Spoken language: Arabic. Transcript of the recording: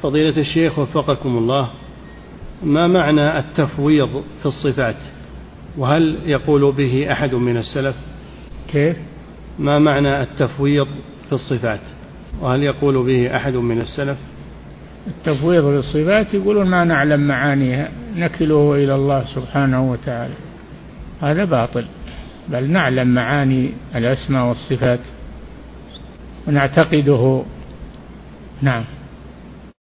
فضيلة الشيخ وفقكم الله، ما معنى التفويض في الصفات؟ وهل يقول به أحد من السلف؟ كيف؟ ما معنى التفويض في الصفات؟ وهل يقول به أحد من السلف؟ التفويض للصفات يقولون ما نعلم معانيها نكله إلى الله سبحانه وتعالى، هذا باطل، بل نعلم معاني الأسماء والصفات ونعتقده. نعم.